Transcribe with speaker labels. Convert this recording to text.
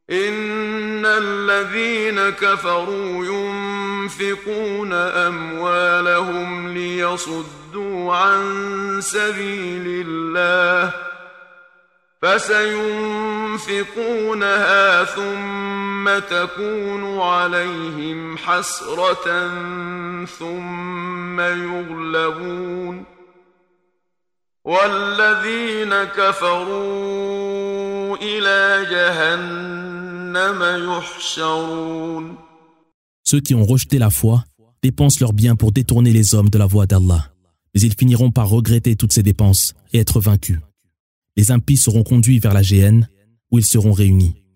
Speaker 1: إن الذين كفروا ينفقون أموالهم ليصدوا عن سبيل الله فسينفقونها ثم تكون عليهم حسرة ثم يغلبون والذين كفروا إلى جهنم يحشرون.
Speaker 2: Ceux qui ont rejeté la foi dépensent leurs biens pour détourner les hommes de la voie d'Allah, mais ils finiront par regretter toutes ces dépenses et être vaincus. Les impies seront conduits vers la géhenne où ils seront réunis.